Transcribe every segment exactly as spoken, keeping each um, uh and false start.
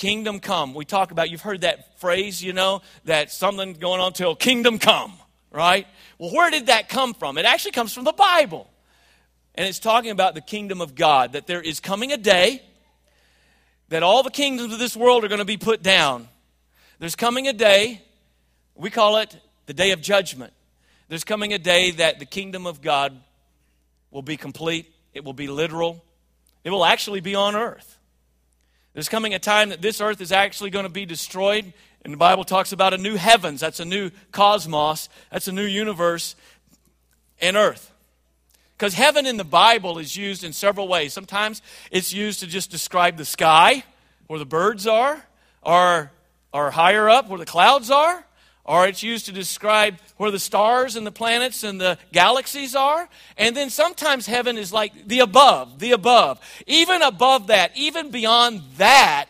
Kingdom come. We talk about, you've heard that phrase, you know, that something's going on till kingdom come, right? Well, where did that come from? It actually comes from the Bible. And it's talking about the kingdom of God, that there is coming a day that all the kingdoms of this world are going to be put down. There's coming a day, we call it the day of judgment. There's coming a day that the kingdom of God will be complete. It will be literal. It will actually be on earth. There's coming a time that this earth is actually going to be destroyed. And the Bible talks about a new heavens. That's a new cosmos. That's a new universe and earth. Because heaven in the Bible is used in several ways. Sometimes it's used to just describe the sky, where the birds are, or, or higher up, where the clouds are. Or it's used to describe where the stars and the planets and the galaxies are. And then sometimes heaven is like the above, the above. Even above that, even beyond that,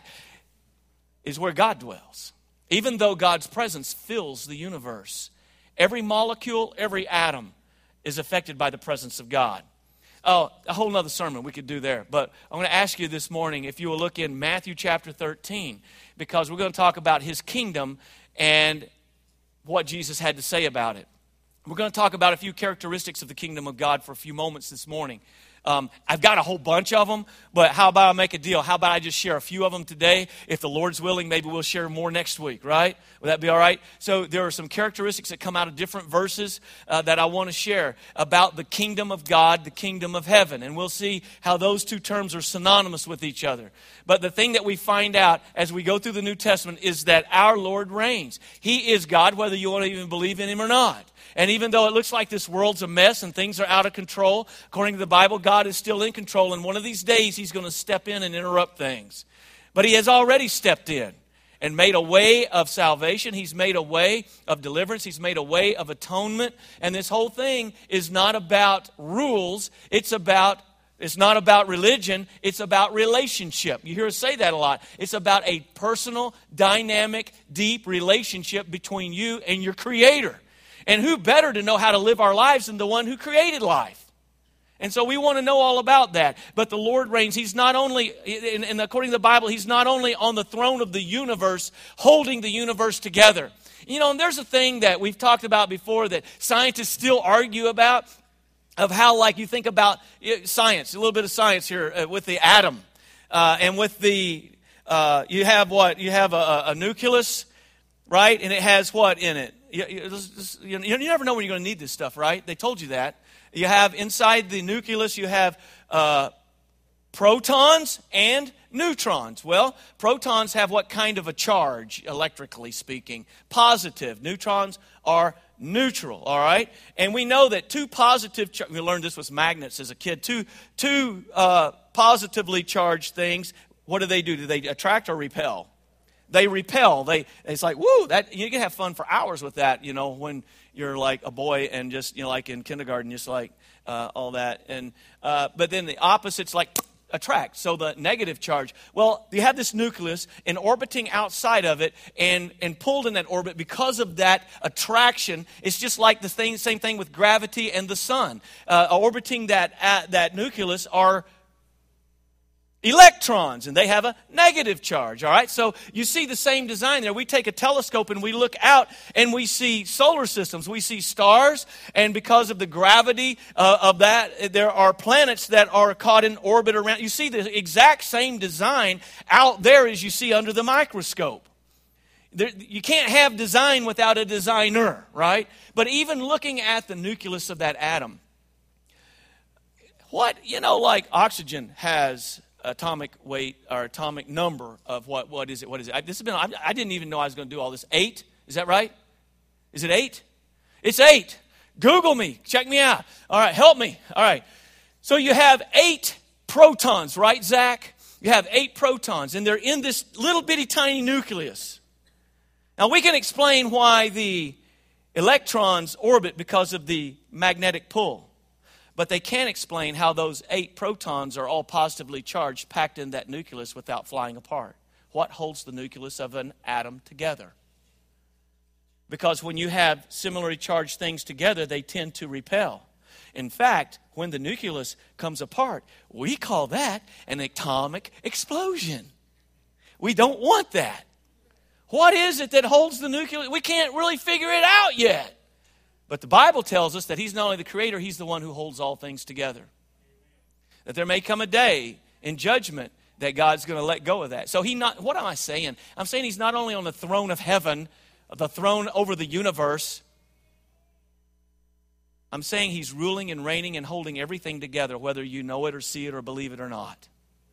is where God dwells. Even though God's presence fills the universe. Every molecule, every atom is affected by the presence of God. Oh, a whole nother sermon we could do there. But I'm going to ask you this morning if you will look in Matthew chapter thirteen, because we're going to talk about his kingdom and what Jesus had to say about it. We're going to talk about a few characteristics of the kingdom of God for a few moments this morning. Um, I've got a whole bunch of them, but how about I make a deal? How about I just share a few of them today? If the Lord's willing, maybe we'll share more next week, right? Would that be all right? So there are some characteristics that come out of different verses uh, that I want to share about the kingdom of God, the kingdom of heaven. And we'll see how those two terms are synonymous with each other. But the thing that we find out as we go through the New Testament is that our Lord reigns. He is God, whether you want to even believe in him or not. And even though it looks like this world's a mess and things are out of control, according to the Bible, God is still in control. And one of these days, he's going to step in and interrupt things. But he has already stepped in and made a way of salvation. He's made a way of deliverance. He's made a way of atonement. And this whole thing is not about rules. It's about It's not about religion. It's about relationship. You hear us say that a lot. It's about a personal, dynamic, deep relationship between you and your Creator. And who better to know how to live our lives than the one who created life? And so we want to know all about that. But the Lord reigns. He's not only, and according to the Bible, he's not only on the throne of the universe, holding the universe together. You know, and there's a thing that we've talked about before that scientists still argue about, of how, like, you think about science, a little bit of science here uh, with the atom. Uh, and with the, uh, you have what? You have a, a nucleus, right? And it has what in it? You, you, you never know when you're going to need this stuff, right? They told you that. You have inside the nucleus, you have uh, protons and neutrons. Well, protons have what kind of a charge, electrically speaking? Positive. Neutrons are neutral, all right? And we know that two positive, char- we learned this with magnets as a kid, two, two uh, positively charged things, what do they do? Do they attract or repel? They repel. They It's like, woo, that you can have fun for hours with that, you know, when you're like a boy and just, you know, like in kindergarten, just like uh, all that. And uh, but then the opposite's like attract. So the negative charge. Well, you have this nucleus and orbiting outside of it and, and pulled in that orbit because of that attraction. It's just like the thing, same thing with gravity and the sun. Uh, orbiting that, uh, that nucleus are electrons, and they have a negative charge, all right? So you see the same design there. We take a telescope and we look out and we see solar systems. We see stars, and because of the gravity uh, of that, there are planets that are caught in orbit around. You see the exact same design out there as you see under the microscope. There, you can't have design without a designer, right? But even looking at the nucleus of that atom, what, you know, like oxygen has atomic weight or atomic number of what what is it what is it I, this has been I, I didn't even know I was going to do all this. Eight, is that right? Is it eight? It's eight. Google me, check me out. All right, help me. All right, so you have eight protons, right, Zach? You have eight protons, and they're in this little bitty tiny nucleus. Now we can explain why the electrons orbit because of the magnetic pull. But they can't explain how those eight protons are all positively charged, packed in that nucleus without flying apart. What holds the nucleus of an atom together? Because when you have similarly charged things together, they tend to repel. In fact, when the nucleus comes apart, we call that an atomic explosion. We don't want that. What is it that holds the nucleus? We can't really figure it out yet. But the Bible tells us that he's not only the creator, he's the one who holds all things together. That there may come a day in judgment that God's going to let go of that. So he not, what am I saying? I'm saying he's not only on the throne of heaven, the throne over the universe. I'm saying he's ruling and reigning and holding everything together, whether you know it or see it or believe it or not.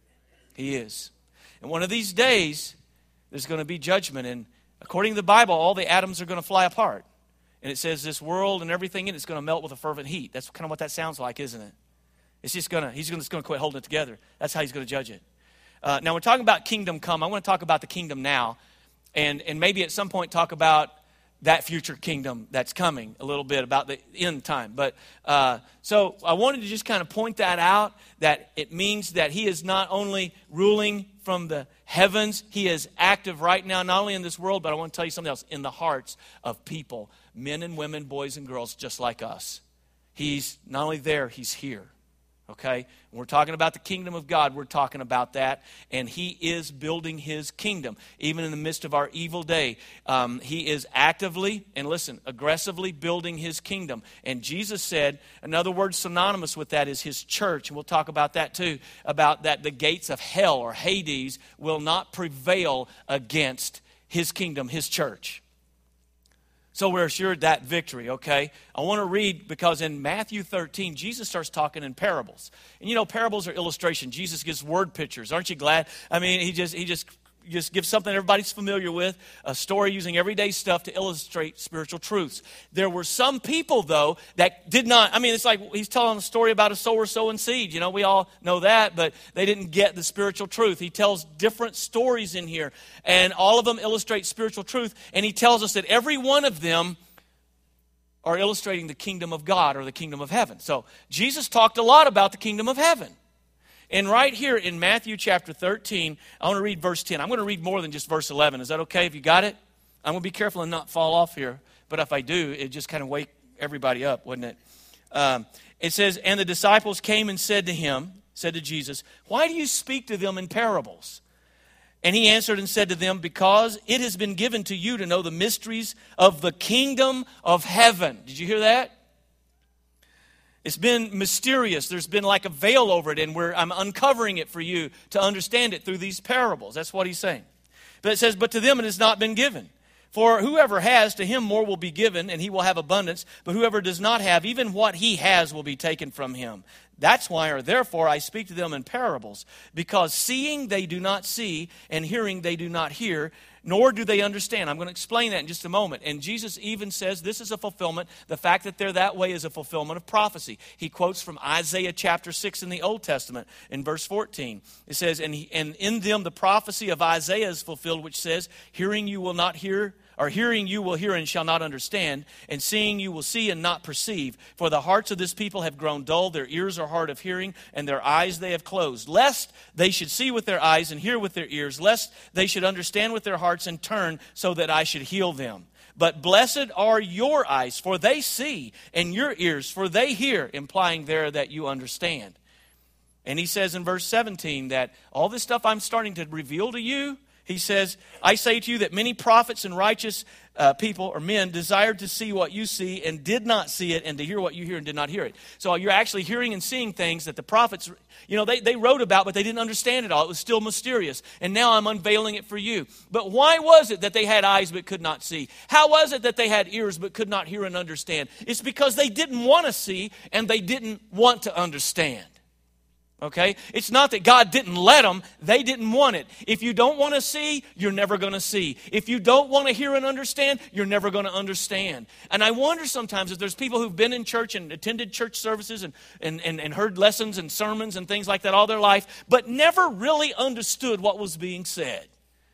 He is. And one of these days, there's going to be judgment. And according to the Bible, all the atoms are going to fly apart. And it says this world and everything in it is going to melt with a fervent heat. That's kind of what that sounds like, isn't it? It's just going to, he's just going to quit holding it together. That's how he's going to judge it. Uh, now, we're talking about kingdom come. I want to talk about the kingdom now. And, and maybe at some point talk about that future kingdom that's coming a little bit, about the end time. But uh, so I wanted to just kind of point that out, that it means that he is not only ruling from the heavens, he is active right now, not only in this world, but I want to tell you something else, in the hearts of people, men and women, boys and girls, just like us. He's not only there, he's here. Okay? When we're talking about the kingdom of God, we're talking about that. And he is building his kingdom. Even in the midst of our evil day, um, he is actively, and listen, aggressively building his kingdom. And Jesus said, another word synonymous with that is his church. And we'll talk about that too, about that the gates of hell or Hades will not prevail against his kingdom, his church. So we're assured that victory, okay? I want to read, because in Matthew thirteen, Jesus starts talking in parables. And you know, parables are illustration. Jesus gives word pictures. Aren't you glad? I mean, he just he just just gives something everybody's familiar with, a story using everyday stuff to illustrate spiritual truths. There were some people, though, that did not, I mean, it's like he's telling a story about a sower sowing seed. You know, we all know that, but they didn't get the spiritual truth. He tells different stories in here, and all of them illustrate spiritual truth, and he tells us that every one of them are illustrating the kingdom of God or the kingdom of heaven. So Jesus talked a lot about the kingdom of heaven. And right here in Matthew chapter thirteen, I want to read verse ten. I'm going to read more than just verse eleven. Is that okay if you got it? I'm going to be careful and not fall off here. But if I do, it just kind of wake everybody up, wouldn't it? Um, it says, and the disciples came and said to him, said to Jesus, why do you speak to them in parables? And he answered and said to them, because it has been given to you to know the mysteries of the kingdom of heaven. Did you hear that? It's been mysterious. There's been like a veil over it, and we're, I'm uncovering it for you to understand it through these parables. That's what he's saying. But it says, but to them it has not been given. For whoever has, to him more will be given, and he will have abundance. But whoever does not have, even what he has will be taken from him. That's why, or therefore, I speak to them in parables. Because seeing they do not see, and hearing they do not hear, nor do they understand. I'm going to explain that in just a moment. And Jesus even says this is a fulfillment. The fact that they're that way is a fulfillment of prophecy. He quotes from Isaiah chapter six in the Old Testament in verse fourteen. It says, and, he, and in them the prophecy of Isaiah is fulfilled, which says, hearing you will not hear, or hearing you will hear and shall not understand, and seeing you will see and not perceive. For the hearts of this people have grown dull, their ears are hard of hearing, and their eyes they have closed, lest they should see with their eyes and hear with their ears, lest they should understand with their hearts and turn, so that I should heal them. But blessed are your eyes, for they see, and your ears, for they hear, implying there that you understand. And he says in verse seventeen that all this stuff I'm starting to reveal to you, he says, I say to you that many prophets and righteous uh, people or men desired to see what you see and did not see it, and to hear what you hear and did not hear it. So you're actually hearing and seeing things that the prophets, you know, they, they wrote about, but they didn't understand it all. It was still mysterious. And now I'm unveiling it for you. But why was it that they had eyes but could not see? How was it that they had ears but could not hear and understand? It's because they didn't want to see and they didn't want to understand. Okay? It's not that God didn't let them. They didn't want it. If you don't want to see, you're never going to see. If you don't want to hear and understand, you're never going to understand. And I wonder sometimes if there's people who've been in church and attended church services and, and, and, and heard lessons and sermons and things like that all their life, but never really understood what was being said.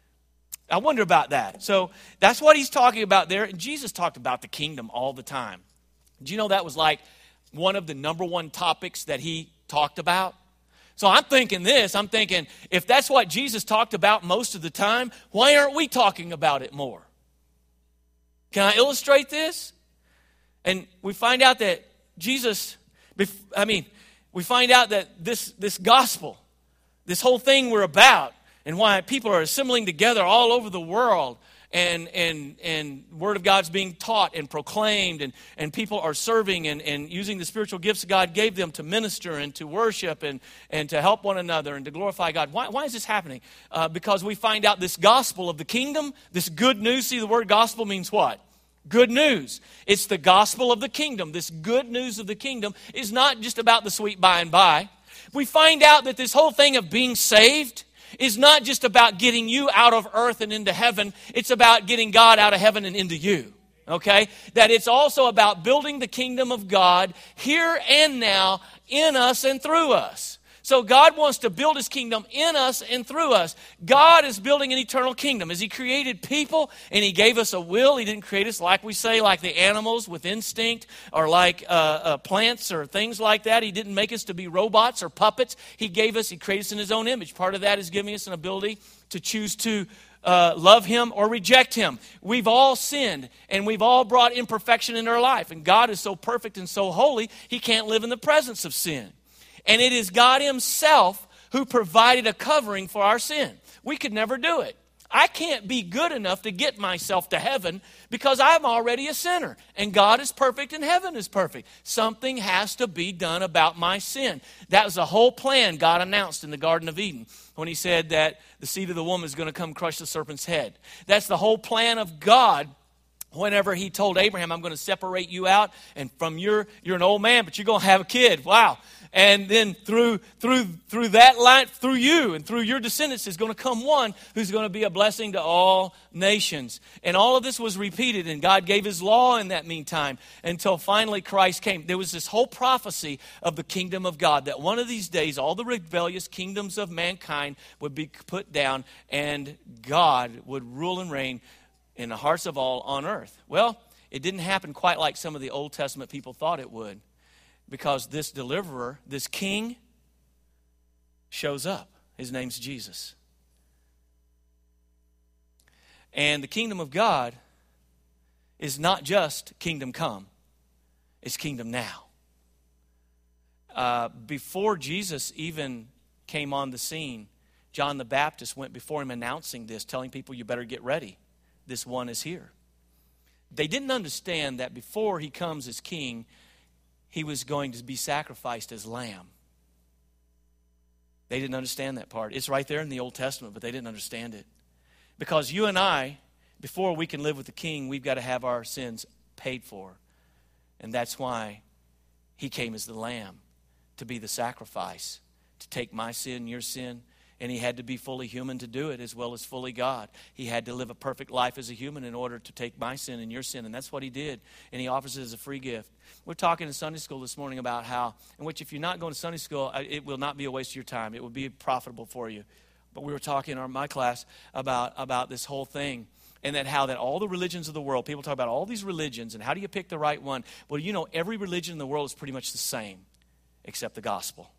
I wonder about that. So that's what he's talking about there. And Jesus talked about the kingdom all the time. Do you know that was like one of the number one topics that he talked about? So I'm thinking this, I'm thinking, if that's what Jesus talked about most of the time, why aren't we talking about it more? Can I illustrate this? And we find out that Jesus, I mean, we find out that this, this gospel, this whole thing we're about, and why people are assembling together all over the world, and and and Word of God's being taught and proclaimed, and, and people are serving and, and using the spiritual gifts God gave them to minister and to worship and, and to help one another and to glorify God. Why, why is this happening? Uh, because we find out this gospel of the kingdom, this good news. See, the word gospel means what? Good news. It's the gospel of the kingdom. This good news of the kingdom is not just about the sweet by and by. We find out that this whole thing of being saved is not just about getting you out of earth and into heaven. It's about getting God out of heaven and into you. Okay? That it's also about building the kingdom of God here and now in us and through us. So God wants to build His kingdom in us and through us. God is building an eternal kingdom. As He created people and He gave us a will, He didn't create us, like we say, like the animals with instinct, or like uh, uh, plants or things like that. He didn't make us to be robots or puppets. He gave us, He created us in His own image. Part of that is giving us an ability to choose to uh, love Him or reject Him. We've all sinned, and we've all brought imperfection into our life. And God is so perfect and so holy, He can't live in the presence of sin. And it is God Himself who provided a covering for our sin. We could never do it. I can't be good enough to get myself to heaven because I'm already a sinner. And God is perfect and heaven is perfect. Something has to be done about my sin. That was the whole plan God announced in the Garden of Eden when He said that the seed of the woman is going to come crush the serpent's head. That's the whole plan of God. Whenever He told Abraham, I'm going to separate you out, and from your, you're an old man, but you're going to have a kid. Wow. And then through through through that line, through you and through your descendants is going to come one who's going to be a blessing to all nations. And all of this was repeated, and God gave His law in that meantime until finally Christ came. There was this whole prophecy of the kingdom of God, that one of these days all the rebellious kingdoms of mankind would be put down and God would rule and reign in the hearts of all on earth. Well, it didn't happen quite like some of the Old Testament people thought it would, because this deliverer, this king, shows up. His name's Jesus. And the kingdom of God is not just kingdom come, it's kingdom now. Uh, before Jesus even came on the scene, John the Baptist went before Him announcing this, telling people, you better get ready. This one is here. They didn't understand that before He comes as king, He was going to be sacrificed as lamb. They didn't understand that part. It's right there in the Old Testament, but they didn't understand it. Because you and I, before we can live with the king, we've got to have our sins paid for. And that's why He came as the lamb, to be the sacrifice, to take my sin, your sin. And He had to be fully human to do it, as well as fully God. He had to live a perfect life as a human in order to take my sin and your sin. And that's what He did. And He offers it as a free gift. We're talking in Sunday school this morning about how, in which if you're not going to Sunday school, it will not be a waste of your time. It will be profitable for you. But we were talking in our, my class about, about this whole thing. And that how that all the religions of the world, people talk about all these religions and how do you pick the right one? Well, you know, every religion in the world is pretty much the same, except the gospel,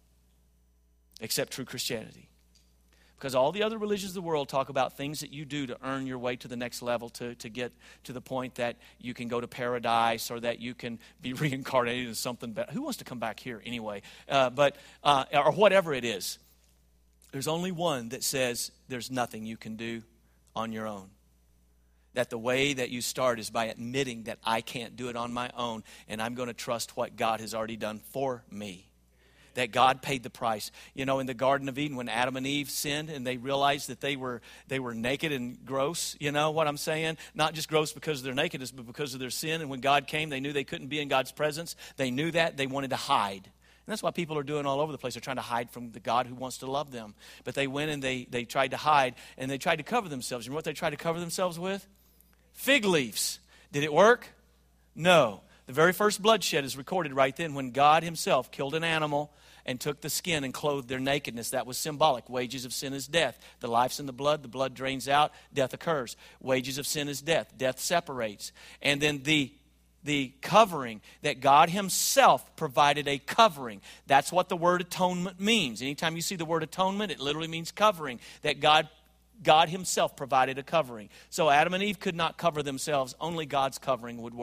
except true Christianity. Because all the other religions of the world talk about things that you do to earn your way to the next level, to, to get to the point that you can go to paradise or that you can be reincarnated in something better. Who wants to come back here anyway? Uh, but uh, or whatever it is. There's only one that says there's nothing you can do on your own. That the way that you start is by admitting that I can't do it on my own, and I'm going to trust what God has already done for me. That God paid the price. You know, in the Garden of Eden, when Adam and Eve sinned and they realized that they were they were naked and gross, you know what I'm saying? Not just gross because of their nakedness, but because of their sin. And when God came, they knew they couldn't be in God's presence. They knew that. They wanted to hide. And that's what people are doing all over the place. They're trying to hide from the God who wants to love them. But they went and they, they tried to hide, and they tried to cover themselves. You know what they tried to cover themselves with? Fig leaves. Did it work? No. The very first bloodshed is recorded right then when God Himself killed an animal and took the skin and clothed their nakedness. That was symbolic. Wages of sin is death. The life's in the blood. The blood drains out. Death occurs. Wages of sin is death. Death separates. And then the, the covering, that God Himself provided a covering. That's what the word atonement means. Anytime you see the word atonement, it literally means covering. That God God Himself provided a covering. So Adam and Eve could not cover themselves. Only God's covering would work.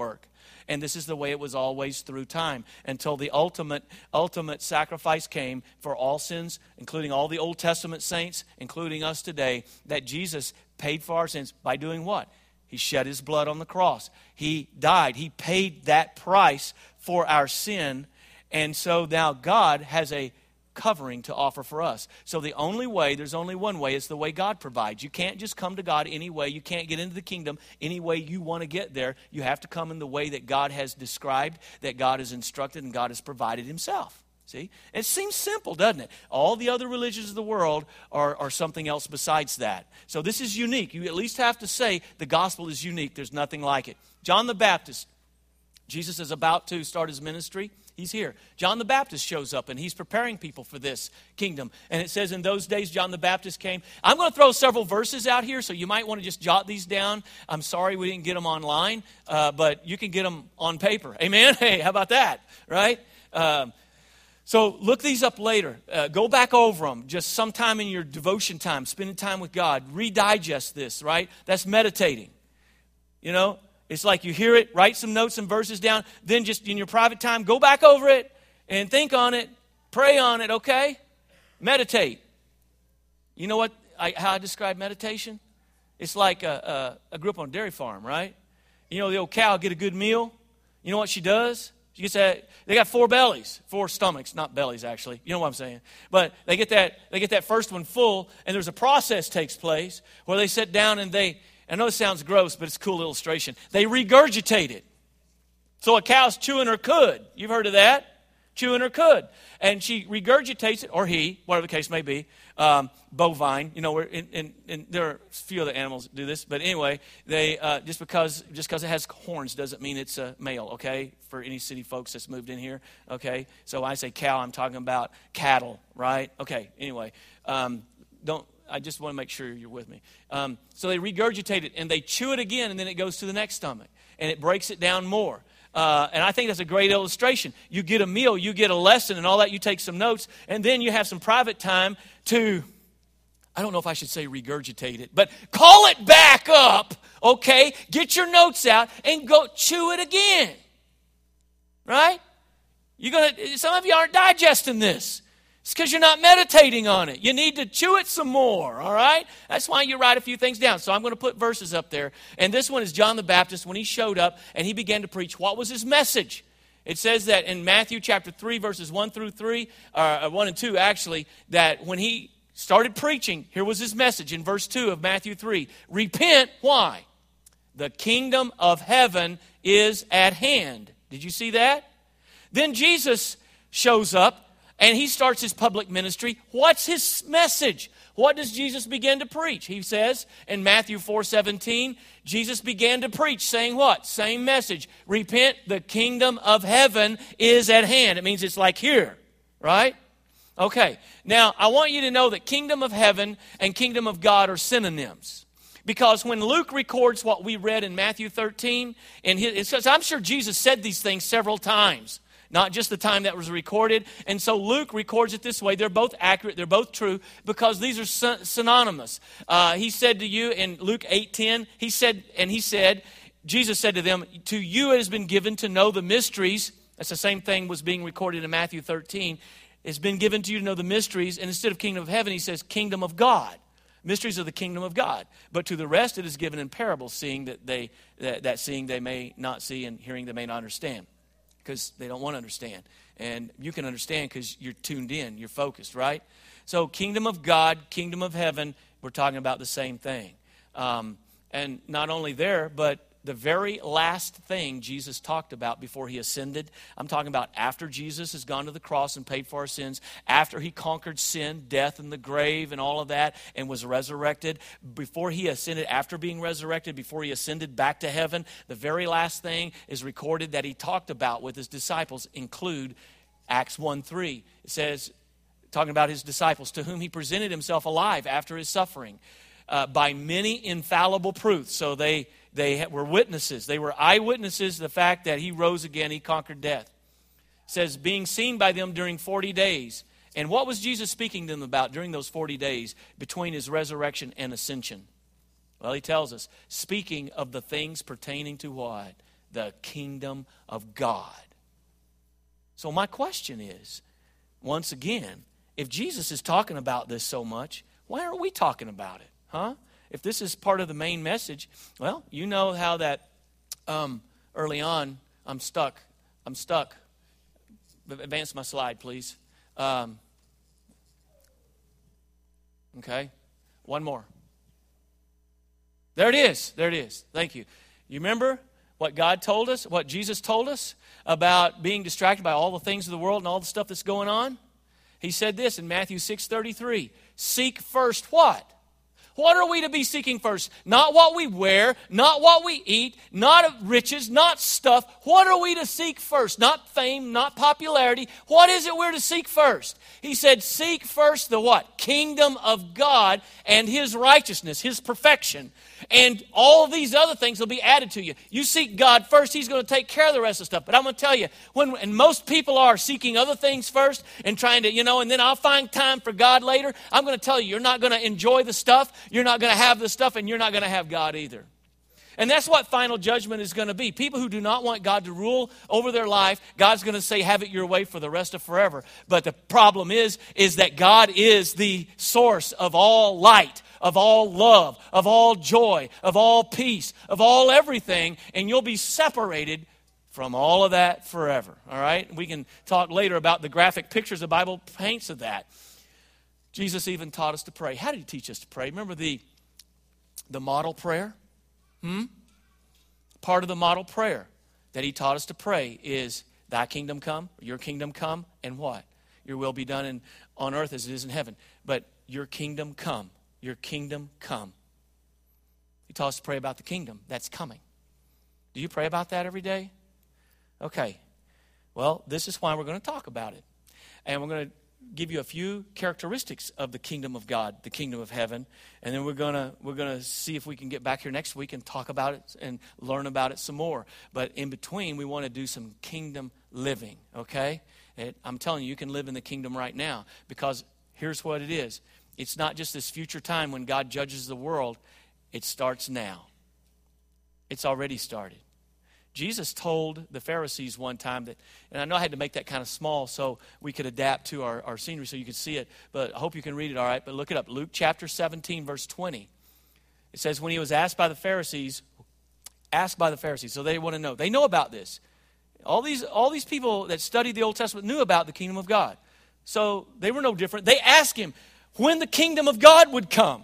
And this is the way it was always through time, until the ultimate, ultimate sacrifice came for all sins, including all the Old Testament saints, including us today, that Jesus paid for our sins by doing what? He shed his blood on the cross. He died. He paid that price for our sin. And so now God has a covering to offer for us. So the only way, there's only one way, is the way God provides. You can't just come to God any way. You can't get into the kingdom any way you want to get there. You have to come in the way that God has described, that God has instructed, and God has provided himself. See? It seems simple, doesn't it? All the other religions of the world are, are something else besides that. So this is unique. You at least have to say the gospel is unique. There's nothing like it. John the Baptist, Jesus is about to start his ministry. He's here. John the Baptist shows up, and he's preparing people for this kingdom. And it says, in those days, John the Baptist came. I'm going to throw several verses out here, so you might want to just jot these down. I'm sorry we didn't get them online, uh, but you can get them on paper. Amen? Hey, how about that? Right? Um, so look these up later. Uh, go back over them just sometime in your devotion time, spending time with God. Redigest this, right? That's meditating. You know? It's like you hear it, write some notes and verses down, then just in your private time, go back over it and think on it, pray on it, okay? Meditate. You know what? I, how I describe meditation? It's like a, a, I grew up on a dairy farm, right? You know, the old cow get a good meal. You know what she does? She gets that. They got four bellies, four stomachs, not bellies actually. You know what I'm saying? But they get that. They get that first one full, and there's a process takes place where they sit down and they. I know it sounds gross, but it's a cool illustration. They regurgitate it. So a cow's chewing her cud. You've heard of that? Chewing her cud. And she regurgitates it, or he, whatever the case may be, um, bovine. You know, we're in, in, in, there are a few other animals that do this. But anyway, they uh, just because just because it has horns doesn't mean it's a male, okay? For any city folks that's moved in here, okay? So when I say cow, I'm talking about cattle, right? Okay, anyway. Um, don't... I just want to make sure you're with me. Um, so they regurgitate it, and they chew it again, and then it goes to the next stomach, and it breaks it down more. Uh, and I think that's a great illustration. You get a meal, you get a lesson, and all that, you take some notes, and then you have some private time to, I don't know if I should say regurgitate it, but call it back up, okay? Get your notes out, and go chew it again. Right? You're gonna. Some of you aren't digesting this. It's because you're not meditating on it. You need to chew it some more, all right? That's why you write a few things down. So I'm going to put verses up there. And this one is John the Baptist when he showed up and he began to preach. What was his message? It says that in Matthew chapter three, verses one through three, or one and two actually, that when he started preaching, here was his message in verse two of Matthew three. Repent, why? The kingdom of heaven is at hand. Did you see that? Then Jesus shows up. And he starts his public ministry. What's his message? What does Jesus begin to preach? He says in Matthew four seventeen, Jesus began to preach, saying what? Same message. Repent, the kingdom of heaven is at hand. It means it's like here, right? Okay. Now, I want you to know that kingdom of heaven and kingdom of God are synonyms. Because when Luke records what we read in Matthew thirteen, and his, I'm sure Jesus said these things several times. Not just the time that was recorded. And so Luke records it this way. They're both accurate. They're both true because these are synonymous. Uh, he said to you in Luke eight ten, he said, and he said, Jesus said to them, to you it has been given to know the mysteries. That's the same thing was being recorded in Matthew thirteen. It's been given to you to know the mysteries. And instead of kingdom of heaven, he says kingdom of God. Mysteries of the kingdom of God. But to the rest it is given in parables, seeing that they that, that seeing they may not see and hearing they may not understand. Because they don't want to understand. And you can understand because you're tuned in, you're focused, right? So kingdom of God, kingdom of heaven, we're talking about the same thing. Um, and not only there, but the very last thing Jesus talked about before he ascended, I'm talking about after Jesus has gone to the cross and paid for our sins, after he conquered sin, death, and the grave and all of that, and was resurrected, before he ascended, after being resurrected, before he ascended back to heaven, the very last thing is recorded that he talked about with his disciples include Acts one three. It says, talking about his disciples, to whom he presented himself alive after his suffering uh, by many infallible proofs. So they... They were witnesses. They were eyewitnesses to the fact that he rose again, he conquered death. It says, being seen by them during forty days. And what was Jesus speaking to them about during those forty days between his resurrection and ascension? Well, he tells us, speaking of the things pertaining to what? the kingdom of God. So my question is, once again, if Jesus is talking about this so much, why aren't we talking about it? Huh? If this is part of the main message, well, you know how that um, early on, I'm stuck. I'm stuck. Advance my slide, please. Um, okay. One more. There it is. There it is. Thank you. You remember what God told us, what Jesus told us about being distracted by all the things of the world and all the stuff that's going on? He said this in Matthew six thirty-three. Seek first what? What are we to be seeking first? Not what we wear, not what we eat, not riches, not stuff. What are we to seek first? Not fame, not popularity. What is it we're to seek first? He said, seek first the what? Kingdom of God and His righteousness, His perfection. And all of these other things will be added to you. You seek God first, He's going to take care of the rest of the stuff. But I'm going to tell you, when and most people are seeking other things first and trying to, you know, and then I'll find time for God later. I'm going to tell you, you're not going to enjoy the stuff. You're not going to have the stuff, and you're not going to have God either. And that's what final judgment is going to be. People who do not want God to rule over their life, God's going to say, have it your way for the rest of forever. But the problem is, is that God is the source of all light, of all love, of all joy, of all peace, of all everything, and you'll be separated from all of that forever. All right? We can talk later about the graphic pictures the Bible paints of that. Jesus even taught us to pray. How did He teach us to pray? Remember the, the model prayer? Hmm? Part of the model prayer that He taught us to pray is, Thy kingdom come, your kingdom come, and what? Your will be done in, on earth as it is in heaven. But your kingdom come, your kingdom come. He taught us to pray about the kingdom that's coming. Do you pray about that every day? Okay. Well, this is why we're going to talk about it. And we're going to give you a few characteristics of the kingdom of God, the kingdom of heaven, and then we're gonna we're gonna see if we can get back here next week and talk about it and learn about it some more. But in between, we want to do some kingdom living. Okay, it, I'm telling you, you can live in the kingdom right now, because here's what it is: it's not just this future time when God judges the world; it starts now. It's already started. Jesus told the Pharisees one time that, and I know I had to make that kind of small so we could adapt to our, our scenery so you could see it, but I hope you can read it all right. But look it up. Luke chapter seventeen, verse twenty. It says, when He was asked by the Pharisees, asked by the Pharisees, so they want to know. They know about this. All these, all these people that studied the Old Testament knew about the kingdom of God. So they were no different. They asked Him when the kingdom of God would come.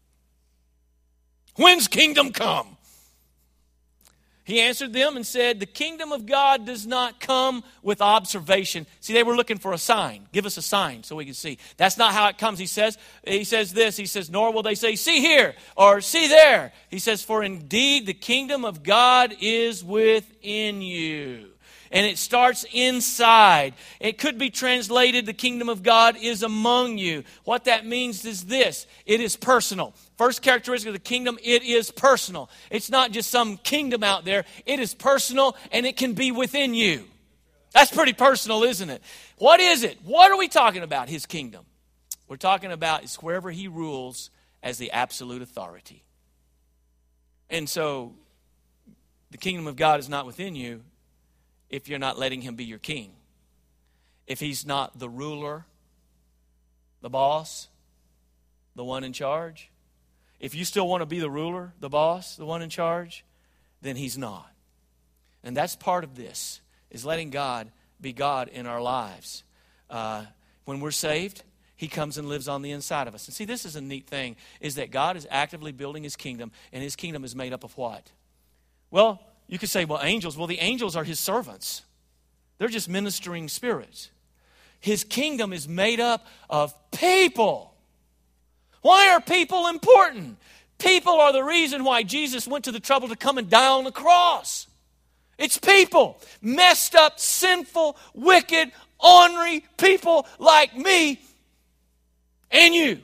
When's kingdom come? He answered them and said, the kingdom of God does not come with observation. See, they were looking for a sign. Give us a sign so we can see. That's not how it comes. He says, he says this, he says, nor will they say, see here, or see there. He says, for indeed the kingdom of God is within you. And it starts inside. It could be translated, the kingdom of God is among you. What that means is this: it is personal. First characteristic of the kingdom, it is personal. It's not just some kingdom out there. It is personal, and it can be within you. That's pretty personal, isn't it? What is it? What are we talking about, His kingdom? We're talking about it's wherever He rules as the absolute authority. And so, the kingdom of God is not within you if you're not letting Him be your king. If He's not the ruler, the boss, the one in charge. If you still want to be the ruler, the boss, the one in charge, then He's not. And that's part of this, is letting God be God in our lives. Uh, when we're saved, He comes and lives on the inside of us. And see, this is a neat thing, is that God is actively building His kingdom, and His kingdom is made up of what? Well, you could say, well, angels. Well, the angels are His servants. They're just ministering spirits. His kingdom is made up of people. Why are people important? People are the reason why Jesus went to the trouble to come and die on the cross. It's people. Messed up, sinful, wicked, ornery people like me and you.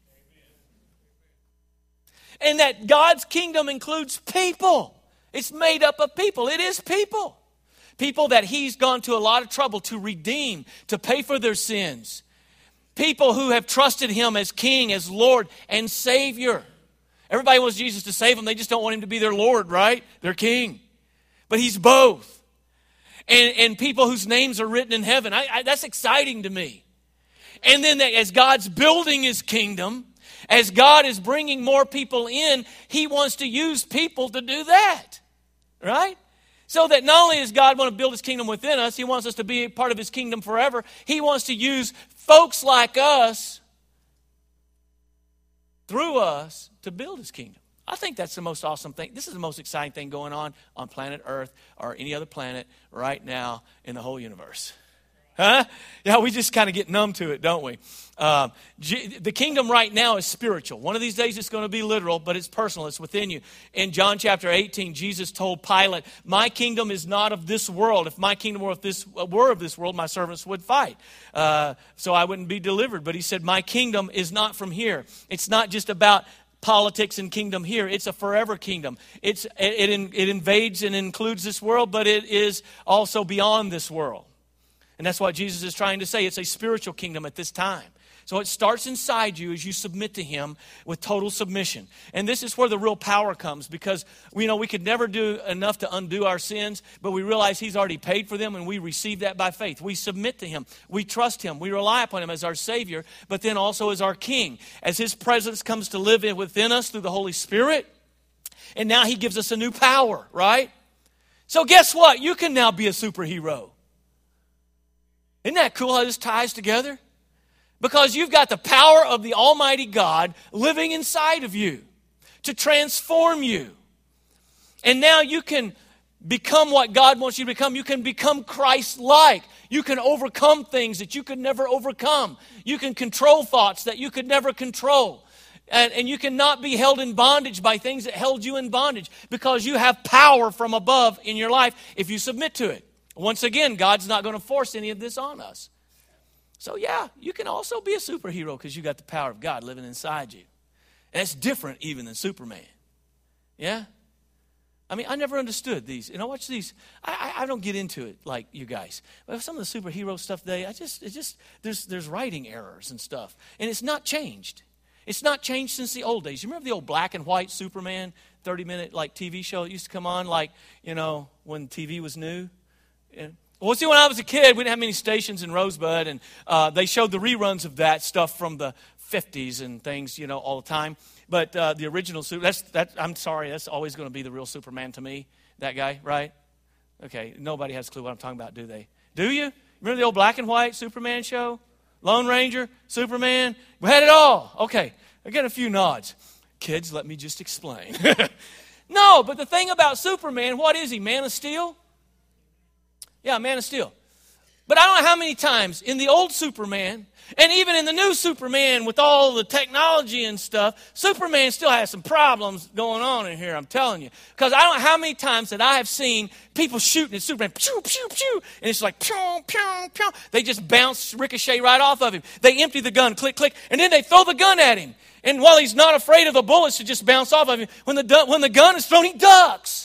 And that God's kingdom includes people. It's made up of people. It is people. People that He's gone to a lot of trouble to redeem, to pay for their sins. People who have trusted Him as King, as Lord, and Savior. Everybody wants Jesus to save them. They just don't want Him to be their Lord, right? Their King. but he's both. And, and people whose names are written in heaven. I, I, that's exciting to me. And then that as God's building his kingdom, as God is bringing more people in, he wants to use people to do that. Right? So that not only does God want to build his kingdom within us, he wants us to be a part of his kingdom forever. He wants to use folks like us through us to build his kingdom. I think that's the most awesome thing. This is the most exciting thing going on on planet Earth or any other planet right now in the whole universe. Huh? Yeah, we just kind of get numb to it, don't we? Um, G- the kingdom right now is spiritual. One of these days it's going to be literal, but it's personal. It's within you. In John chapter eighteen, Jesus told Pilate, my kingdom is not of this world. If my kingdom were of this, were of this world, my servants would fight. Uh, so I wouldn't be delivered. But he said, my kingdom is not from here. It's not just about politics and kingdom here. It's a forever kingdom. It's, it, it, it invades and includes this world, but it is also beyond this world. And that's what Jesus is trying to say. It's a spiritual kingdom at this time. So it starts inside you as you submit to him with total submission. And this is where the real power comes, because we know we could never do enough to undo our sins, but we realize he's already paid for them, and we receive that by faith. We submit to him. We trust him. We rely upon him as our Savior, but then also as our King. As his presence comes to live within us through the Holy Spirit, and now he gives us a new power, right? So guess what? You can now be a superhero. Isn't that cool how this ties together? Because you've got the power of the Almighty God living inside of you to transform you. And now you can become what God wants you to become. You can become Christ-like. You can overcome things that you could never overcome. You can control thoughts that you could never control. And, and you cannot be held in bondage by things that held you in bondage, because you have power from above in your life if you submit to it. Once again, God's not going to force any of this on us. So yeah, you can also be a superhero because you got the power of God living inside you. And it's different even than Superman. Yeah? I mean, I never understood these. You know, watch these. I, I, I don't get into it like you guys. But some of the superhero stuff today, I just, it just, there's, there's writing errors and stuff. And it's not changed. It's not changed since the old days. You remember the old black and white Superman thirty-minute like T V show that used to come on like, you know, when T V was new? Yeah. Well, see, when I was a kid, we didn't have many stations in Rosebud, and uh, they showed the reruns of that stuff from the fifties and things, you know, all the time. But uh, the original, that's, that, I'm sorry, that's always going to be the real Superman to me, that guy, right? Okay, nobody has a clue what I'm talking about, do they? Do you? Remember the old black and white Superman show? Lone Ranger, Superman, we had it all. Okay, I got a few nods. Kids, let me just explain. No, but the thing about Superman, what is he, Man of Steel? Yeah, Man of Steel. But I don't know how many times in the old Superman, and even in the new Superman with all the technology and stuff, Superman still has some problems going on in here, I'm telling you. Because I don't know how many times that I have seen people shooting at Superman, pew, pew, pew, and it's like, pew, pew, pew. They just bounce, ricochet right off of him. They empty the gun, click, click, and then they throw the gun at him. And while he's not afraid of the bullets to just bounce off of him, when the, when the gun is thrown, he ducks.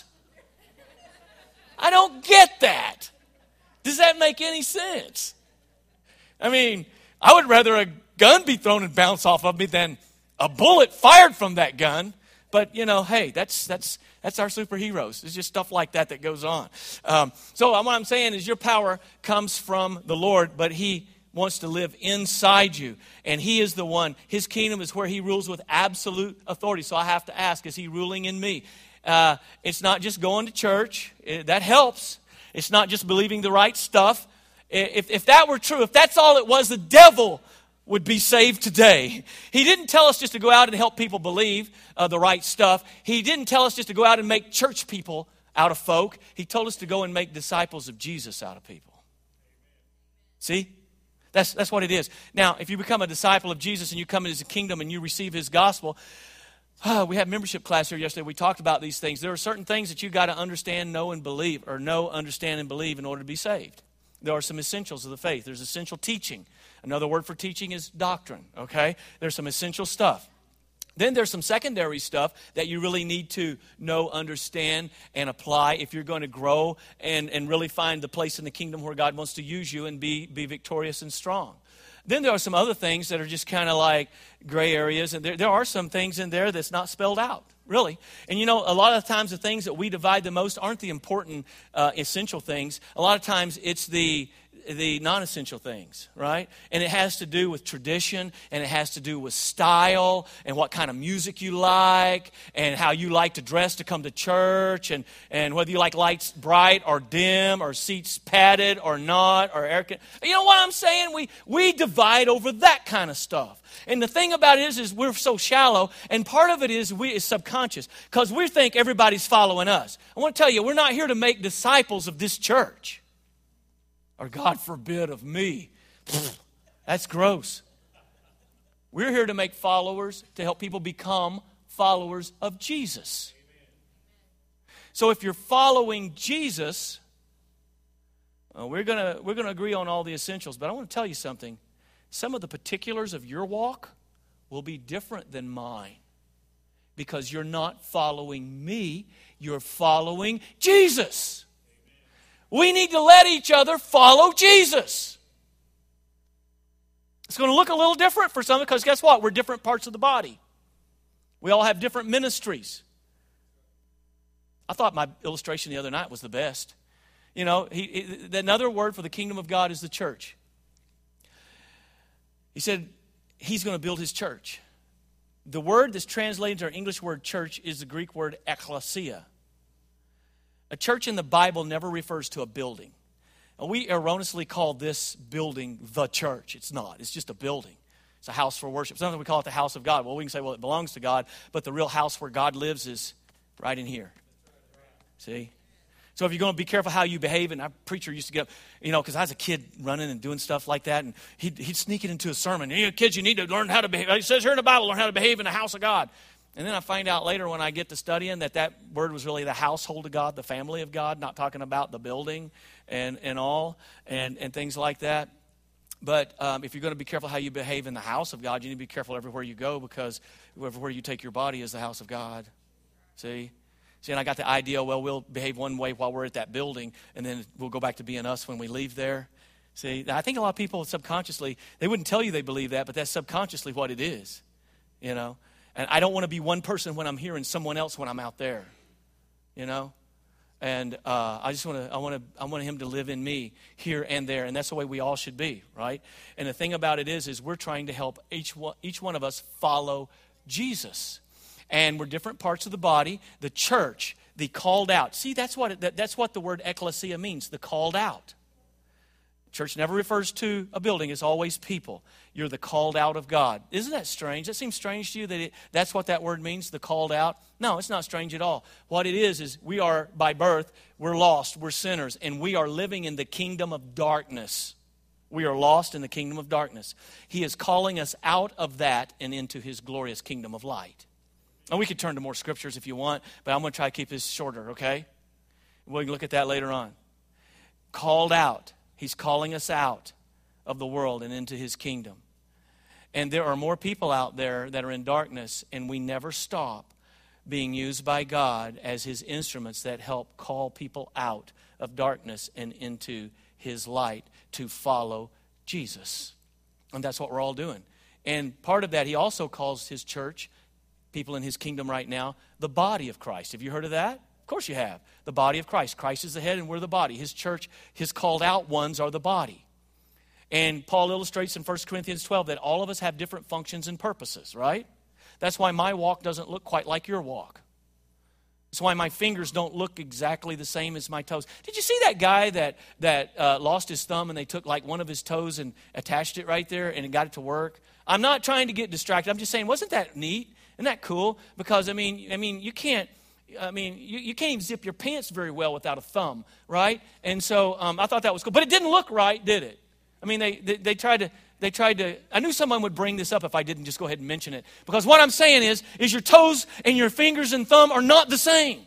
I don't get that. Does that make any sense? I mean, I would rather a gun be thrown and bounce off of me than a bullet fired from that gun. But, you know, hey, that's that's that's our superheroes. It's just stuff like that that goes on. Um, so what I'm saying is your power comes from the Lord, but he wants to live inside you. And he is the one. His kingdom is where he rules with absolute authority. So I have to ask, is he ruling in me? Uh, it's not just going to church. It, that helps. It's not just believing the right stuff. If, if that were true, if that's all it was, the devil would be saved today. He didn't tell us just to go out and help people believe uh, the right stuff. He didn't tell us just to go out and make church people out of folk. He told us to go and make disciples of Jesus out of people. See? That's, that's what it is. Now, if you become a disciple of Jesus and you come into his kingdom and you receive his gospel, Uh, we had membership class here yesterday. We talked about these things. There are certain things that you got to understand, know, and believe, or know, understand, and believe in order to be saved. There are some essentials of the faith. There's essential teaching. Another word for teaching is doctrine, okay? There's some essential stuff. Then there's some secondary stuff that you really need to know, understand, and apply if you're going to grow and, and really find the place in the kingdom where God wants to use you and be, be victorious and strong. Then there are some other things that are just kind of like gray areas, and there, there are some things in there that's not spelled out. Really. And you know, a lot of times the things that we divide the most aren't the important, uh, essential things. A lot of times it's the the non-essential things, right? And it has to do with tradition, and it has to do with style, and what kind of music you like, and how you like to dress to come to church, and, and whether you like lights bright or dim, or seats padded or not, or air con- You know what I'm saying? We we divide over that kind of stuff. And the thing about it is, is we're so shallow, and part of it is we is subconscious, because we think everybody's following us. I want to tell you, we're not here to make disciples of this church. Or God forbid of me. That's gross. We're here to make followers, to help people become followers of Jesus. So if you're following Jesus, well, we're gonna we're gonna agree on all the essentials. But I want to tell you something. Some of the particulars of your walk will be different than mine, because you're not following me, you're following Jesus. We need to let each other follow Jesus. It's going to look a little different for some, because guess what? We're different parts of the body. We all have different ministries. I thought my illustration the other night was the best. You know, he, he, another word for the kingdom of God is the church. He said he's going to build his church. The word that's translated to our English word church is the Greek word ekklesia. A church in the Bible never refers to a building. And we erroneously call this building the church. It's not. It's just a building. It's a house for worship. Sometimes we call it the house of God. Well, we can say, well, it belongs to God, but the real house where God lives is right in here. See? So if you're going to be careful how you behave, and our preacher used to get up, you know, because I was a kid running and doing stuff like that, and he'd, he'd sneak it into a sermon. You know, kids, you need to learn how to behave. It says here in the Bible, learn how to behave in the house of God. And then I find out later when I get to studying that that word was really the household of God, the family of God, not talking about the building and, and all and, and things like that. But um, if you're going to be careful how you behave in the house of God, you need to be careful everywhere you go, because everywhere you take your body is the house of God. See? See, and I got the idea, well, we'll behave one way while we're at that building, and then we'll go back to being us when we leave there. See, I think a lot of people subconsciously, they wouldn't tell you they believe that, but that's subconsciously what it is, you know. And I don't want to be one person when I'm here and someone else when I'm out there, you know. And uh, I just want to, I want to, I want him to live in me here and there, and that's the way we all should be, right? And the thing about it is, is we're trying to help each one, each one of us follow Jesus, and we're different parts of the body. The church, the called out. See, that's what it, that, that's what the word ekklesia means, the called out. Church never refers to a building. It's always people. You're the called out of God. Isn't that strange? That seems strange to you that it, that's what that word means, the called out? No, it's not strange at all. What it is is we are, by birth, we're lost, we're sinners, and we are living in the kingdom of darkness. We are lost in the kingdom of darkness. He is calling us out of that and into his glorious kingdom of light. And we could turn to more scriptures if you want, but I'm going to try to keep this shorter, okay? We can look at that later on. Called out. He's calling us out of the world and into his kingdom. And there are more people out there that are in darkness, and we never stop being used by God as his instruments that help call people out of darkness and into his light to follow Jesus. And that's what we're all doing. And part of that, he also calls his church, people in his kingdom right now, the body of Christ. Have you heard of that? Of course you have. The body of Christ. Christ is the head and we're the body. His church, his called out ones are the body. And Paul illustrates in First Corinthians twelve that all of us have different functions and purposes, right? That's why my walk doesn't look quite like your walk. That's why my fingers don't look exactly the same as my toes. Did you see that guy that, that uh, lost his thumb and they took like one of his toes and attached it right there and it got it to work? I'm not trying to get distracted. I'm just saying, wasn't that neat? Isn't that cool? Because, I mean, I mean, you can't, I mean, you, you can't even zip your pants very well without a thumb, right? And so um, I thought that was cool. But it didn't look right, did it? I mean, they, they, they tried to, they tried to, I knew someone would bring this up if I didn't just go ahead and mention it. Because what I'm saying is, is your toes and your fingers and thumb are not the same.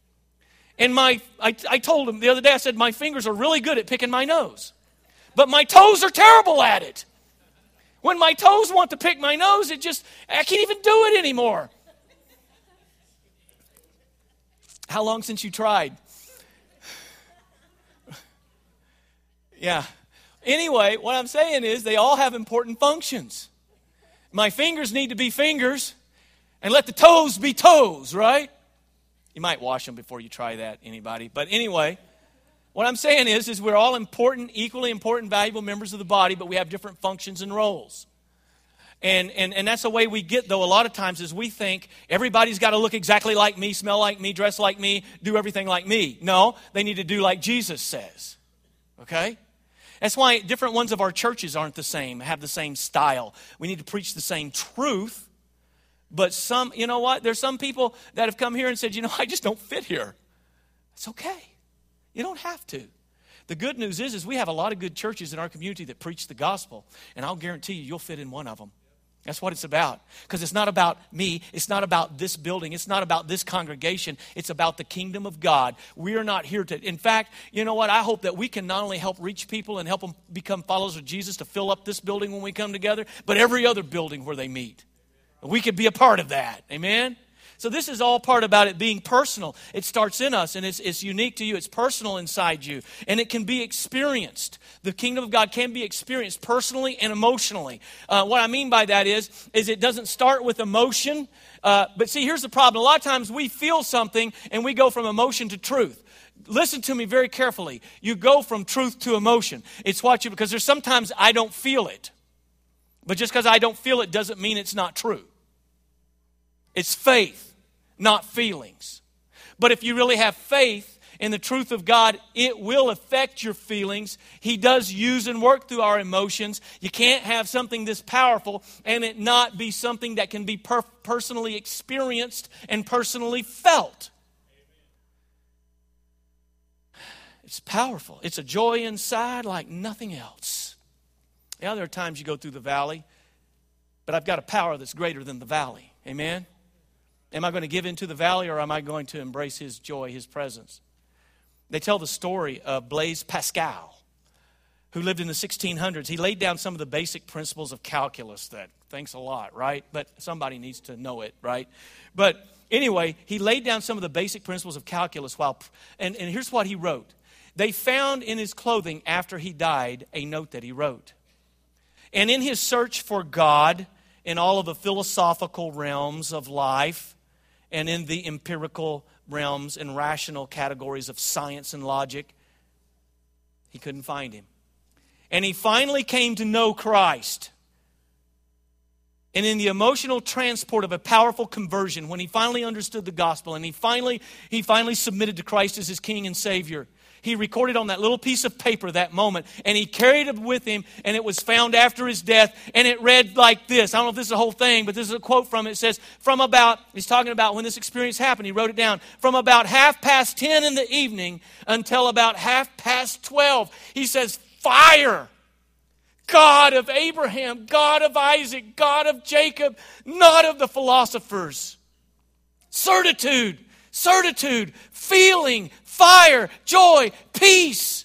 And my, I, I told him the other day, I said, my fingers are really good at picking my nose. But my toes are terrible at it. When my toes want to pick my nose, it just, I can't even do it anymore. How long since you tried? Yeah. Anyway, what I'm saying is they all have important functions. My fingers need to be fingers, And let the toes be toes, right? You might wash them before you try that, anybody. But anyway, what I'm saying is, is we're all important, equally important, valuable members of the body, but we have different functions and roles. And, and, and that's the way we get, though, a lot of times is we think everybody's got to look exactly like me, smell like me, dress like me, do everything like me. No, they need to do like Jesus says. Okay? That's why different ones of our churches aren't the same, have the same style. We need to preach the same truth. But some, you know what? There's some people that have come here and said, you know, I just don't fit here. It's okay. You don't have to. The good news is, is we have a lot of good churches in our community that preach the gospel. And I'll guarantee you, you'll fit in one of them. That's what it's about. Because it's not about me. It's not about this building. It's not about this congregation. It's about the kingdom of God. We are not here to... In fact, you know what? I hope that we can not only help reach people and help them become followers of Jesus to fill up this building when we come together, but every other building where they meet. We could be a part of that. Amen? So this is all part about it being personal. It starts in us, and it's, it's unique to you. It's personal inside you, and it can be experienced. The kingdom of God can be experienced personally and emotionally. Uh, what I mean by that is, is it doesn't start with emotion. Uh, but see, here's the problem. A lot of times we feel something, and we go from emotion to truth. Listen to me very carefully. You go from truth to emotion. It's what you, because there's sometimes I don't feel it. But just because I don't feel it doesn't mean it's not true. It's faith, not feelings. But if you really have faith in the truth of God, it will affect your feelings. He does use and work through our emotions. You can't have something this powerful and it not be something that can be per- personally experienced and personally felt. It's powerful. It's a joy inside like nothing else. Yeah, there are times you go through the valley, but I've got a power that's greater than the valley. Amen? Am I going to give into the valley, or am I going to embrace His joy, His presence? They tell the story of Blaise Pascal, who lived in the sixteen hundreds. He laid down some of the basic principles of calculus that, thanks a lot, right? But somebody needs to know it, right? But anyway, he laid down some of the basic principles of calculus while, and, and here's what he wrote. They found in his clothing after he died a note that he wrote. And in his search for God in all of the philosophical realms of life, and in the empirical realms and rational categories of science and logic, he couldn't find Him. And he finally came to know Christ. And in the emotional transport of a powerful conversion, when he finally understood the gospel and he finally, he finally submitted to Christ as his King and Savior, he recorded on that little piece of paper that moment, and he carried it with him, and it was found after his death, and it read like this. I don't know if this is the whole thing, but this is a quote from it. It says, from about, he's talking about when this experience happened, he wrote it down, from about half past ten in the evening until about half past twelve. He says, fire! God of Abraham, God of Isaac, God of Jacob, not of the philosophers. Certitude, certitude, feeling, fire, joy, peace.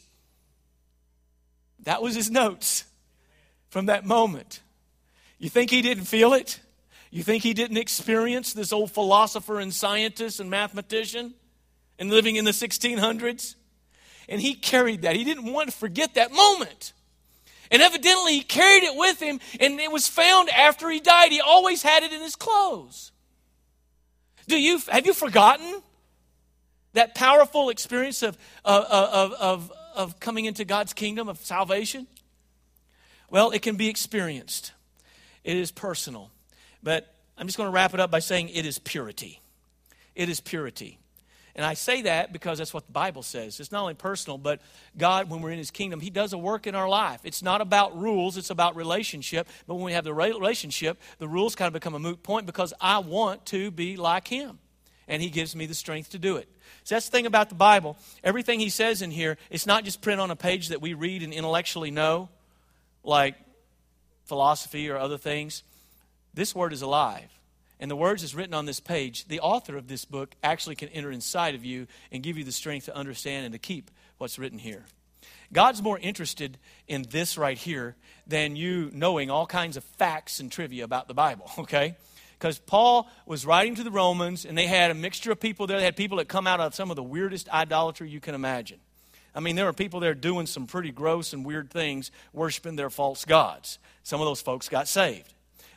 That was his notes from that moment. You think he didn't feel it? You think he didn't experience this old philosopher and scientist and mathematician and living in the sixteen hundreds? And he carried that. He didn't want to forget that moment. And evidently he carried it with him, and it was found after he died. He always had it in his clothes. Do you, have you forgotten that powerful experience of, of, of, of, of coming into God's kingdom of salvation? Well, it can be experienced. It is personal. But I'm just going to wrap it up by saying it is purity. It is purity. And I say that because that's what the Bible says. It's not only personal, but God, when we're in His kingdom, He does a work in our life. It's not about rules, it's about relationship. But when we have the relationship, the rules kind of become a moot point because I want to be like Him. And He gives me the strength to do it. So that's the thing about the Bible. Everything He says in here, it's not just print on a page that we read and intellectually know, like philosophy or other things. This Word is alive. And the words is written on this page. The author of this book actually can enter inside of you and give you the strength to understand and to keep what's written here. God's more interested in this right here than you knowing all kinds of facts and trivia about the Bible, okay? Because Paul was writing to the Romans, and they had a mixture of people there. They had people that come out of some of the weirdest idolatry you can imagine. I mean, there were people there doing some pretty gross and weird things, worshiping their false gods. Some of those folks got saved.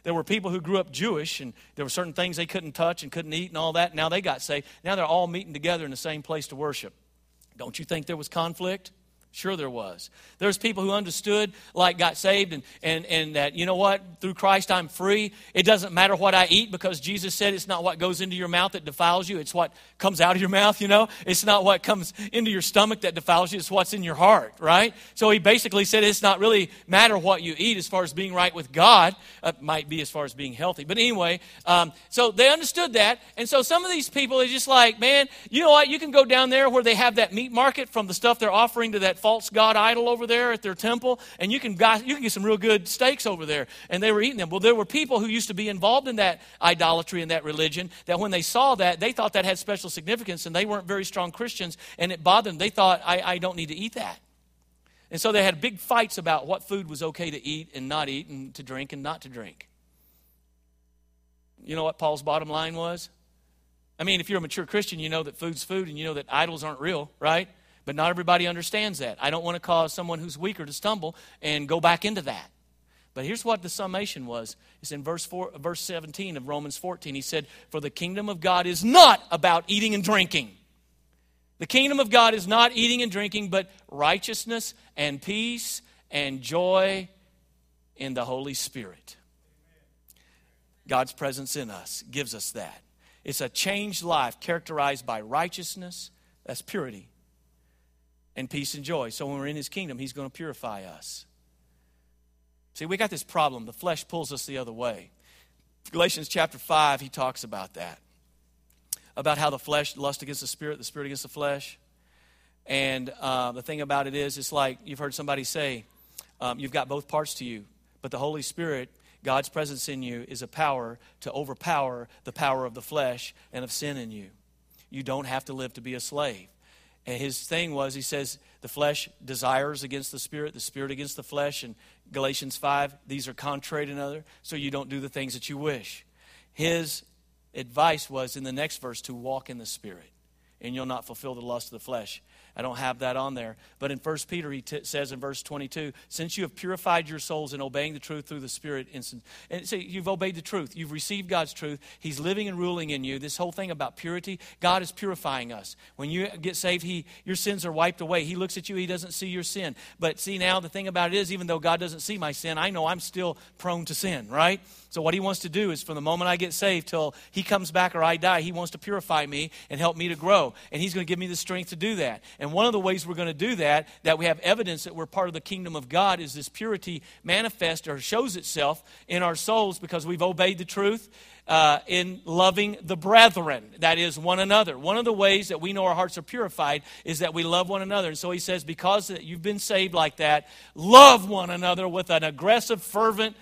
There were people who grew up Jewish, and there were certain things they couldn't touch and couldn't eat and all that. Now they got saved. Now they're all meeting together in the same place to worship. Don't you think there was conflict? Sure there was. There's people who understood, like got saved, and, and, and that, you know what, through Christ I'm free. It doesn't matter what I eat, because Jesus said it's not what goes into your mouth that defiles you. It's what comes out of your mouth, you know. It's not what comes into your stomach that defiles you. It's what's in your heart, right? So he basically said it's not really matter what you eat as far as being right with God. It might be as far as being healthy. But anyway, um, so they understood that. And so some of these people are just like, man, you know what, you can go down there where they have that meat market from the stuff they're offering to that false god idol over there at their temple, and you can got, you can get some real good steaks over there. And they were eating them. Well, there were people who used to be involved in that idolatry and that religion that when they saw that, they thought that had special significance, and they weren't very strong Christians, and it bothered them. They thought, I, I don't need to eat that. And so they had big fights about what food was okay to eat and not eat, and to drink and not to drink. You know what Paul's bottom line was? I mean, if you're a mature Christian, you know that food's food, and you know that idols aren't real, right? But not everybody understands that. I don't want to cause someone who's weaker to stumble and go back into that. But here's what the summation was. It's in verse four, verse seventeen of Romans fourteen. He said, for the kingdom of God is not about eating and drinking. The kingdom of God is not eating and drinking, but righteousness and peace and joy in the Holy Spirit. God's presence in us gives us that. It's a changed life characterized by righteousness, that's purity, and peace and joy. So when we're in his kingdom, he's going to purify us. See, we got this problem. The flesh pulls us the other way. Galatians chapter five, he talks about that. About how the flesh lusts against the spirit, the spirit against the flesh. And uh, the thing about it is, it's like you've heard somebody say, um, you've got both parts to you. But the Holy Spirit, God's presence in you, is a power to overpower the power of the flesh and of sin in you. You don't have to live to be a slave. And his thing was, he says, the flesh desires against the spirit, the spirit against the flesh. And Galatians five, these are contrary to another, so you don't do the things that you wish. His advice was in the next verse to walk in the Spirit, and you'll not fulfill the lust of the flesh. I don't have that on there. But in First Peter, he t- says in verse twenty-two, since you have purified your souls in obeying the truth through the Spirit. Instant, and so you've obeyed the truth. You've received God's truth. He's living and ruling in you. This whole thing about purity, God is purifying us. When you get saved, he, your sins are wiped away. He looks at you. He doesn't see your sin. But see, now the thing about it is, even though God doesn't see my sin, I know I'm still prone to sin, right? So what he wants to do is from the moment I get saved till he comes back or I die, he wants to purify me and help me to grow. And he's going to give me the strength to do that. And one of the ways we're going to do that, that we have evidence that we're part of the kingdom of God, is this purity manifests or shows itself in our souls because we've obeyed the truth uh, in loving the brethren, that is one another. One of the ways that we know our hearts are purified is that we love one another. And so he says, because you've been saved like that, love one another with an aggressive, fervent,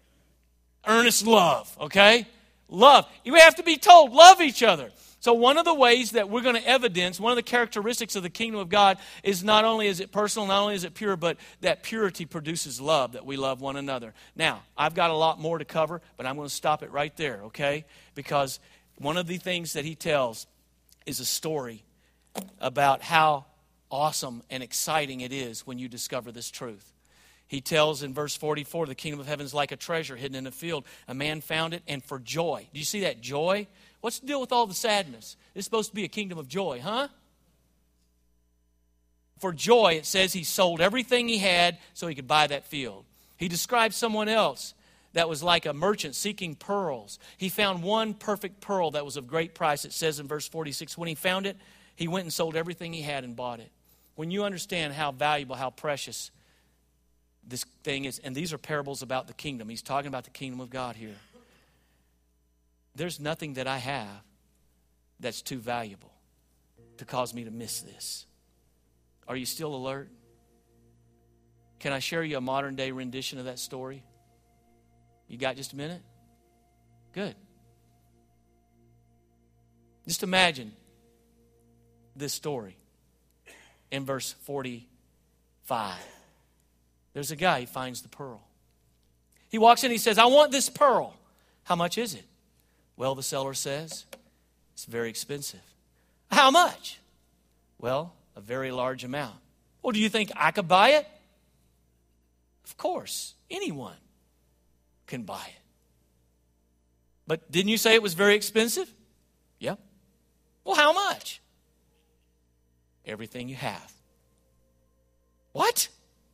earnest love, okay? Love. You have to be told, love each other. So one of the ways that we're going to evidence, one of the characteristics of the kingdom of God is not only is it personal, not only is it pure, but that purity produces love, that we love one another. Now, I've got a lot more to cover, but I'm going to stop it right there, okay? Because one of the things that he tells is a story about how awesome and exciting it is when you discover this truth. He tells in verse forty-four, the kingdom of heaven is like a treasure hidden in a field. A man found it, and for joy. Do you see that joy? What's the deal with all the sadness? It's supposed to be a kingdom of joy, huh? For joy, it says he sold everything he had so he could buy that field. He describes someone else that was like a merchant seeking pearls. He found one perfect pearl that was of great price. It says in verse forty-six, when he found it, he went and sold everything he had and bought it. When you understand how valuable, how precious this thing is, and these are parables about the kingdom. He's talking about the kingdom of God here. There's nothing that I have that's too valuable to cause me to miss this. Are you still alert? Can I share you a modern day rendition of that story? You got just a minute? Good. Just imagine this story in verse forty-five. There's a guy, he finds the pearl. He walks in, he says, I want this pearl. How much is it? Well, the seller says, it's very expensive. How much? Well, a very large amount. Well, do you think I could buy it? Of course, anyone can buy it. But didn't you say it was very expensive? Yeah. Well, how much? Everything you have. What?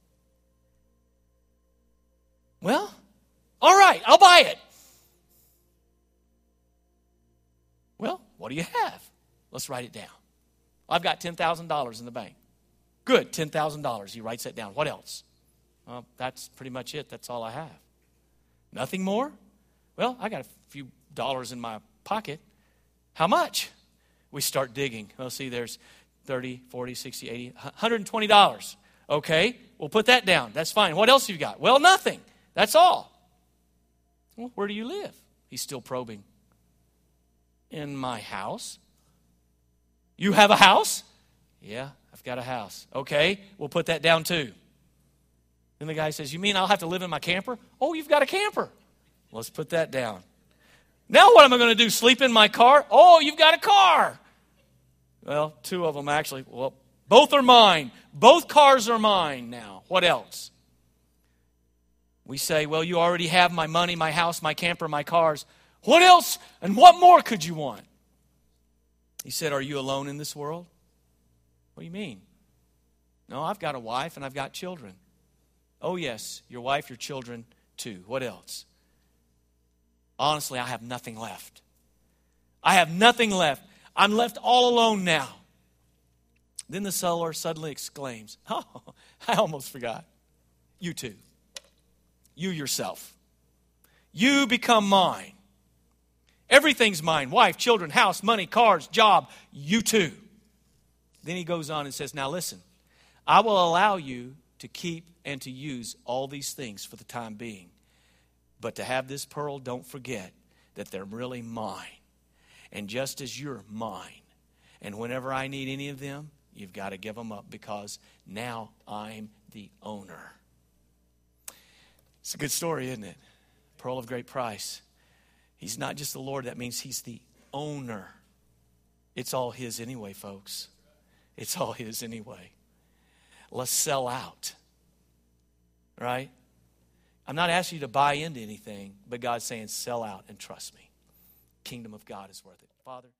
Well, all right, I'll buy it. Well, what do you have? Let's write it down. I've got ten thousand dollars in the bank. Good, ten thousand dollars. He writes that down. What else? Well, that's pretty much it. That's all I have. Nothing more? Well, I got a few dollars in my pocket. How much? We start digging. Well, see, there's thirty, forty, sixty, eighty, one hundred twenty dollars. Okay, we'll put that down. That's fine. What else have you got? Well, nothing. That's all. Well, where do you live? He's still probing. In my house. You have a house? Yeah, I've got a house. Okay, we'll put that down too. Then the guy says, you mean I'll have to live in my camper? Oh, you've got a camper. Let's put that down. Now what am I going to do? Sleep in my car? Oh, you've got a car. Well, two of them actually. Well, both are mine. Both cars are mine now. What else? We say, well, you already have my money, my house, my camper, my cars. What else and what more could you want? He said, are you alone in this world? What do you mean? No, I've got a wife and I've got children. Oh, yes, your wife, your children, too. What else? Honestly, I have nothing left. I have nothing left. I'm left all alone now. Then the seller suddenly exclaims, oh, I almost forgot. You too. You yourself. You become mine. Everything's mine. Wife, children, house, money, cars, job. You too. Then he goes on and says, now listen, I will allow you to keep and to use all these things for the time being. But to have this pearl, don't forget that they're really mine. And just as you're mine, and whenever I need any of them, you've got to give them up because now I'm the owner. It's a good story, isn't it? Pearl of great price. He's not just the Lord. That means he's the owner. It's all his anyway, folks. It's all his anyway. Let's sell out. Right? I'm not asking you to buy into anything, but God's saying sell out and trust me. Kingdom of God is worth it. Father.